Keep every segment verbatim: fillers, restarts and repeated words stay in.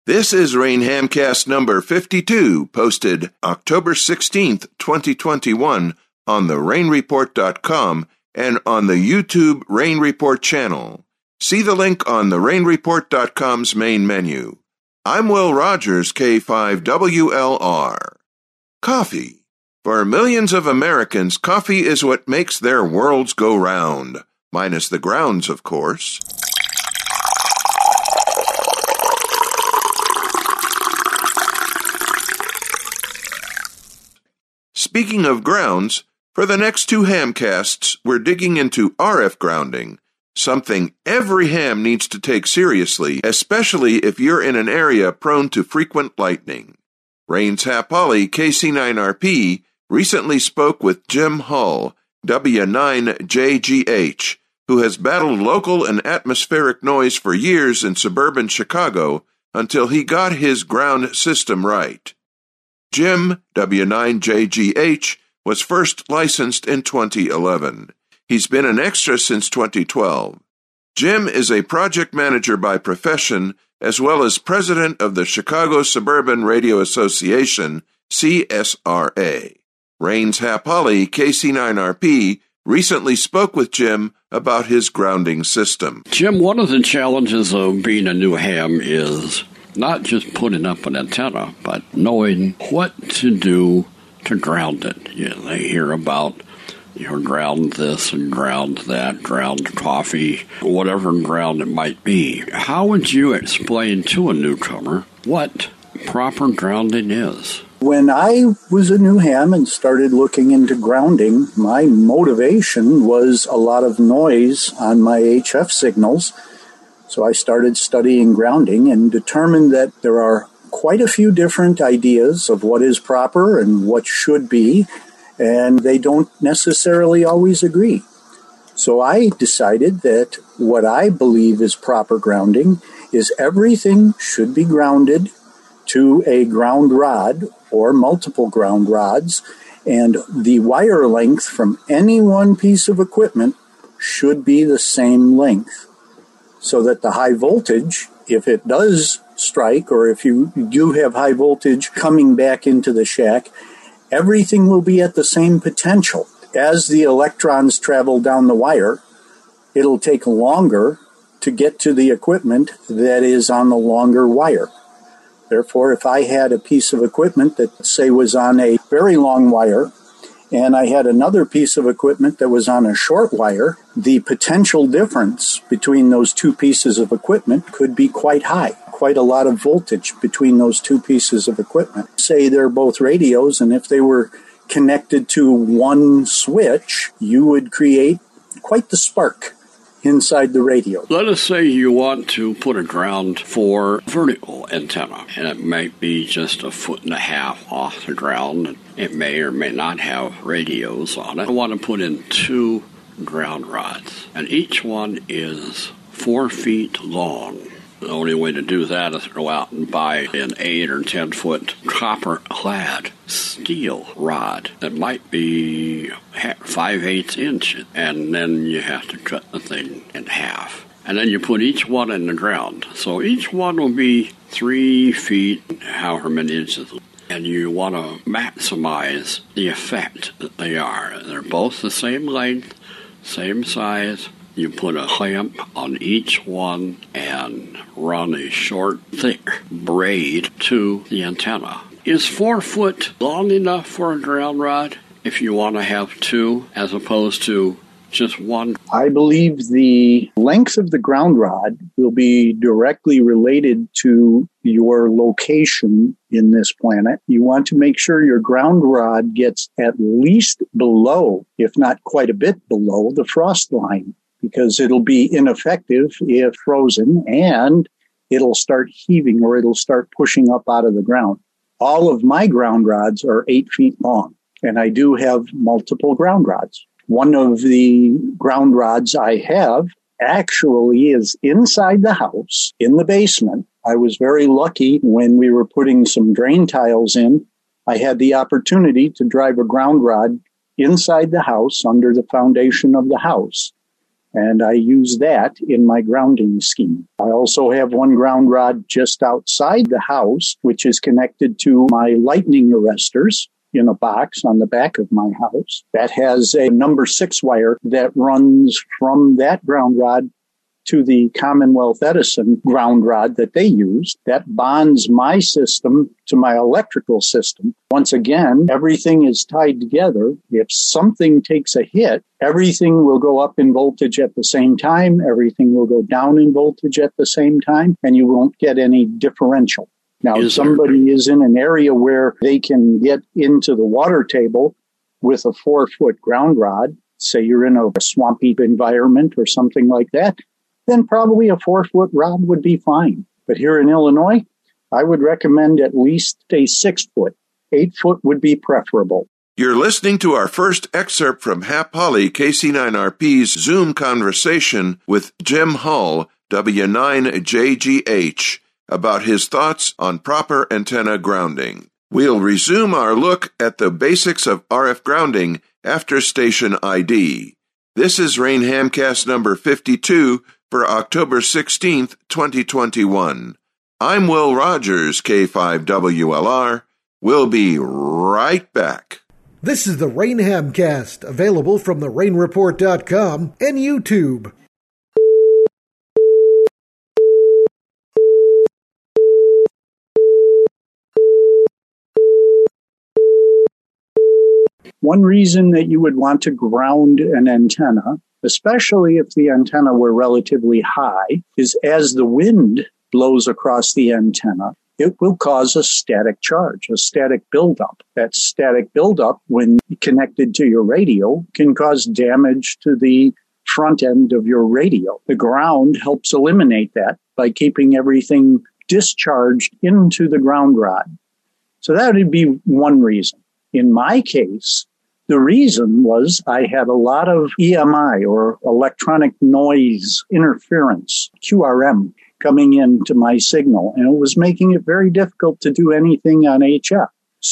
This is Rain Hamcast number fifty-two, posted October sixteenth, twenty twenty-one on the rain report dot com and on the YouTube Rain Report channel. See the link on the rain report dot com's main menu. I'm Will Rogers, K five W L R. Coffee. For millions of Americans, coffee is what makes their worlds go round. Minus the grounds, of course. Speaking of grounds, for the next two hamcasts, we're digging into R F grounding, something every ham needs to take seriously, especially if you're in an area prone to frequent lightning. Rain's Hap Holly, K C nine R P, recently spoke with Jim Hull, W nine J G H, who has battled local and atmospheric noise for years in suburban Chicago until he got his ground system right. Jim, W nine J G H, was first licensed in twenty eleven. He's been an extra since twenty twelve. Jim is a project manager by profession, as well as president of the Chicago Suburban Radio Association, C S R A. Rain's Hap Holly, K C nine R P, recently spoke with Jim about his grounding system. Jim, one of the challenges of being a new ham is not just putting up an antenna, but knowing what to do to ground it. You know, they hear about, you know, ground this and ground that, ground coffee, whatever ground it might be. How would you explain to a newcomer what proper grounding is? When I was a new ham and started looking into grounding, my motivation was a lot of noise on my H F signals. So I started studying grounding and determined that there are quite a few different ideas of what is proper and what should be, and they don't necessarily always agree. So I decided that what I believe is proper grounding is everything should be grounded to a ground rod or multiple ground rods, and the wire length from any one piece of equipment should be the same length, so that the high voltage, if it does strike, or if you do have high voltage coming back into the shack, everything will be at the same potential. As the electrons travel down the wire, it'll take longer to get to the equipment that is on the longer wire. Therefore, if I had a piece of equipment that, say, was on a very long wire, and I had another piece of equipment that was on a short wire, the potential difference between those two pieces of equipment could be quite high, quite a lot of voltage between those two pieces of equipment. Say they're both radios, and if they were connected to one switch, you would create quite the spark inside the radio. Let us say you want to put a ground for vertical antenna, and it might be just a foot and a half off the ground. It may or may not have radios on it. I want to put in two ground rods, and each one is four feet long. The only way to do that is to go out and buy an eight or ten foot copper-clad steel rod that might be five eighths inch, and then you have to cut the thing in half. And then you put each one in the ground. So each one will be three feet, however many inches. And you want to maximize the effect that they are. They're both the same length, same size. You put a clamp on each one and run a short, thick braid to the antenna. Is four foot long enough for a ground rod if you want to have two as opposed to just one? I believe the length of the ground rod will be directly related to your location in this planet. You want to make sure your ground rod gets at least below, if not quite a bit below, the frost line, because it'll be ineffective if frozen, and it'll start heaving or it'll start pushing up out of the ground. All of my ground rods are eight feet long, and I do have multiple ground rods. One of the ground rods I have actually is inside the house, in the basement. I was very lucky when we were putting some drain tiles in. I had the opportunity to drive a ground rod inside the house under the foundation of the house. and I use that in my grounding scheme. I also have one ground rod just outside the house, which is connected to my lightning arresters in a box on the back of my house. That has a number six wire that runs from that ground rod to the Commonwealth Edison ground rod that they use. That bonds my system to my electrical system. Once again, everything is tied together. If something takes a hit, everything will go up in voltage at the same time. Everything will go down in voltage at the same time, and you won't get any differential. Now, if somebody is in an area where they can get into the water table with a four-foot ground rod, say you're in a swampy environment or something like that, then probably a four-foot rod would be fine. But here in Illinois, I would recommend at least a six-foot. Eight-foot would be preferable. You're listening to our first excerpt from Hap Holly, K C nine R P's Zoom conversation with Jim Hull, W nine J G H, about his thoughts on proper antenna grounding. We'll resume our look at the basics of R F grounding after station I D. This is Rain Hamcast number fifty-two for October sixteenth, twenty twenty-one. I'm Will Rogers, K five W L R. We'll be right back. This is the Rain Hamcast, available from the rain report dot com and YouTube. One reason that you would want to ground an antenna, especially if the antenna were relatively high, is as the wind blows across the antenna, it will cause a static charge, a static buildup. That static buildup, when connected to your radio, can cause damage to the front end of your radio. The ground helps eliminate that by keeping everything discharged into the ground rod. So that would be one reason. In my case, the reason was I had a lot of E M I, or electronic noise interference, Q R M, coming into my signal, and it was making it very difficult to do anything on H F.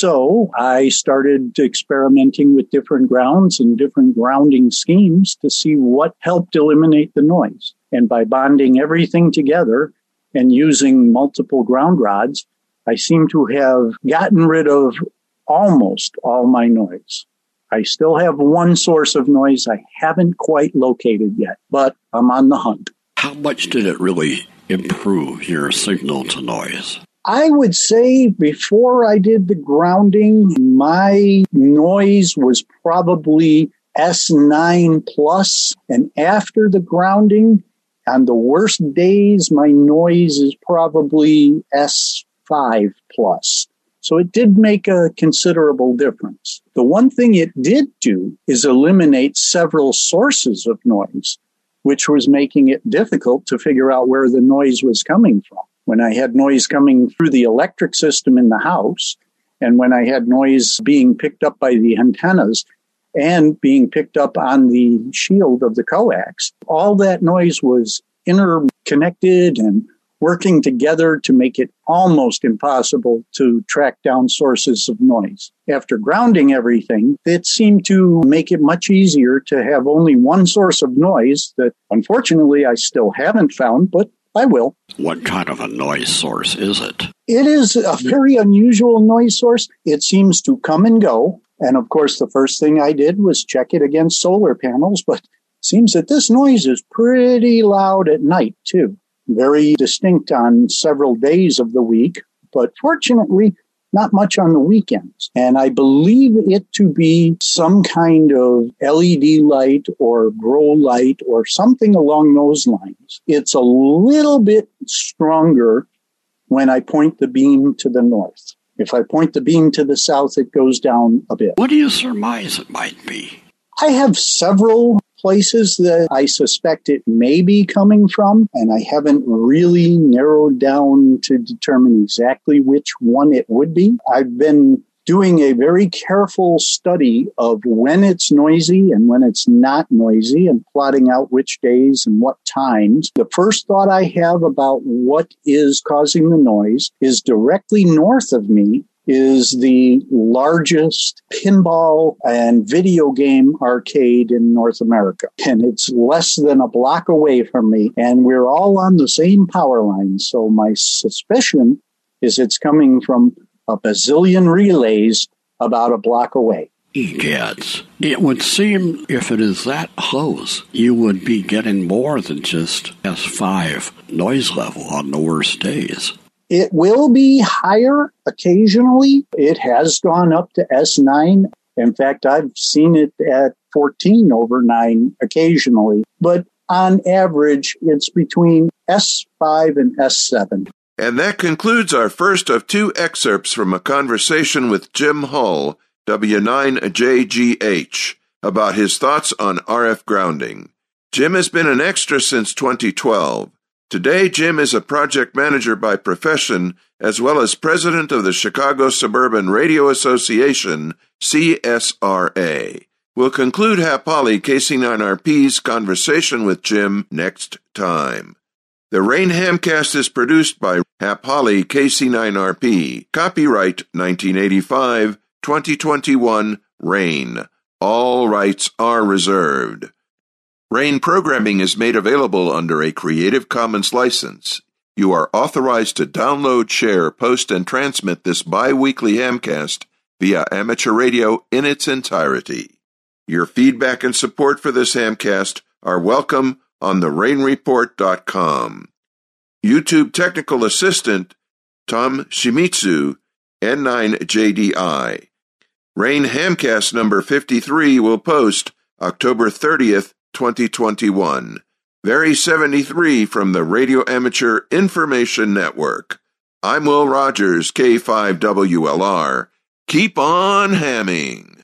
So I started experimenting with different grounds and different grounding schemes to see what helped eliminate the noise. And by bonding everything together and using multiple ground rods, I seem to have gotten rid of almost all my noise. I still have one source of noise I haven't quite located yet, but I'm on the hunt. How much did it really improve your signal to noise? I would say before I did the grounding, my noise was probably S nine plus, and after the grounding, on the worst days, my noise is probably S five plus. So it did make a considerable difference. The one thing it did do is eliminate several sources of noise, which was making it difficult to figure out where the noise was coming from. When I had noise coming through the electric system in the house, and when I had noise being picked up by the antennas and being picked up on the shield of the coax, all that noise was interconnected and working together to make it almost impossible to track down sources of noise. After grounding everything, it seemed to make it much easier to have only one source of noise that, unfortunately, I still haven't found, but I will. What kind of a noise source is it? It is a very unusual noise source. It seems to come and go. And of course, the first thing I did was check it against solar panels, but it seems that this noise is pretty loud at night, too. Very distinct on several days of the week, but fortunately, not much on the weekends. And I believe it to be some kind of L E D light or grow light or something along those lines. It's a little bit stronger when I point the beam to the north. If I point the beam to the south, it goes down a bit. What do you surmise it might be? I have several places that I suspect it may be coming from, and I haven't really narrowed down to determine exactly which one it would be. I've been doing a very careful study of when it's noisy and when it's not noisy and plotting out which days and what times. The first thought I have about what is causing the noise is directly north of me. is the largest pinball and video game arcade in North America. And it's less than a block away from me. And we're all on the same power line. So my suspicion is it's coming from a bazillion relays about a block away. Egads. It would seem if it is that close, you would be getting more than just S five noise level on the worst days. It will be higher occasionally. It has gone up to S nine. In fact, I've seen it at fourteen over nine occasionally. But on average, it's between S five and S seven. And that concludes our first of two excerpts from a conversation with Jim Hull, W nine J G H, about his thoughts on R F grounding. Jim has been an extra since twenty twelve. Today, Jim is a project manager by profession, as well as president of the Chicago Suburban Radio Association, C S R A. We'll conclude Hap Holly, K C nine R P's conversation with Jim next time. The Rain Hamcast is produced by Hap Holly, K C nine R P. Copyright nineteen eighty-five, twenty twenty-one, Rain. All rights are reserved. Rain programming is made available under a Creative Commons license. You are authorized to download, share, post, and transmit this bi-weekly Hamcast via amateur radio in its entirety. Your feedback and support for this Hamcast are welcome on the rain report dot com. YouTube technical assistant Tom Shimizu, N nine J D I. Rain Hamcast number fifty-three will post October thirtieth, twenty twenty-one. Very seventy-three from the Radio Amateur Information Network. I'm Will Rogers, K five W L R. Keep on hamming.